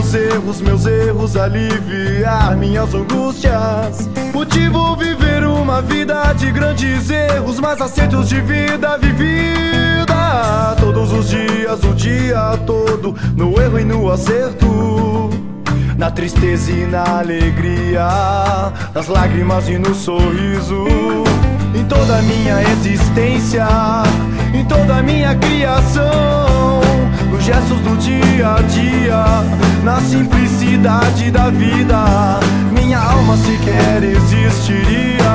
meus erros, aliviar minhas angústias. Motivo viver uma vida de grandes erros, mas acertos de vida vivida. Todos os dias, o dia todo, no erro e no acerto, na tristeza e na alegria, nas lágrimas e no sorriso. Em toda a minha existência, em toda a minha criação, nos gestos do dia a dia, na simplicidade da vida, minha alma sequer existiria.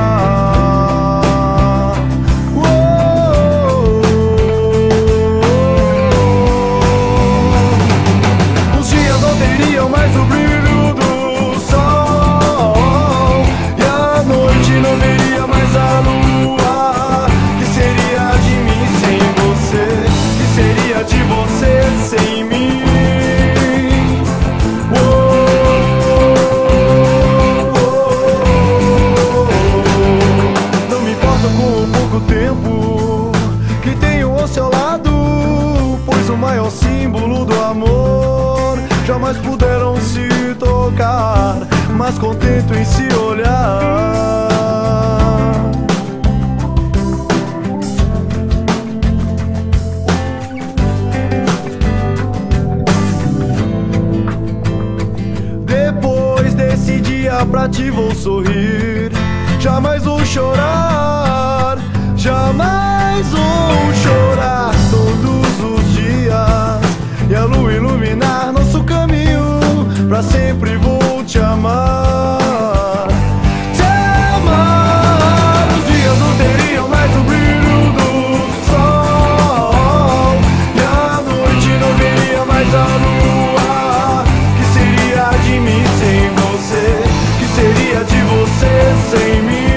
Os dias não teriam mais o brilho do sol, e a noite não veria mais a lua. Que seria de mim sem você? Que seria de você sem mim? Não me importa com o pouco tempo que tenho ao seu lado, pois o maior símbolo do amor jamais puderam se tocar, mas contento em se olhar. Depois desse dia pra ti vou sorrir, jamais vou chorar, jamais vou chorar. Todos os dias, e a lua iluminar nosso caminho, pra sempre vou te amar, te amar. Os dias não teriam mais o brilho do sol, e a noite não veria mais a lua. Que seria de mim sem você? Que seria de você sem mim?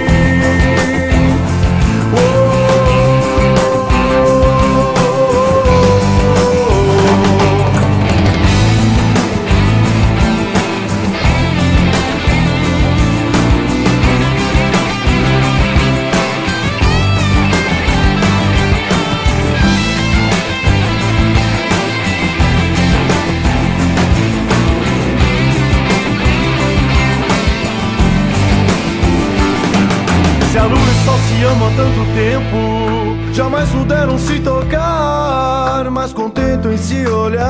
Se a luz e o sol se amam há tanto tempo, jamais puderam se tocar, mas contento em se olhar.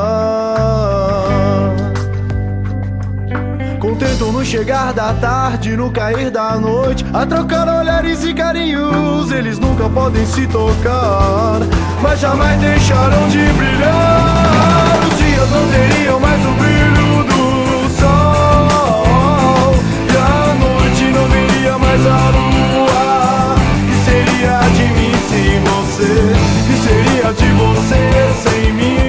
Contentam no chegar da tarde, no cair da noite, a trocar olhares e carinhos. Eles nunca podem se tocar, mas jamais deixarão de brilhar. Os dias não teriam mais o brilho do sol, e a noite não veria mais a lua. Que seria de mim sem você? Que seria de você sem mim?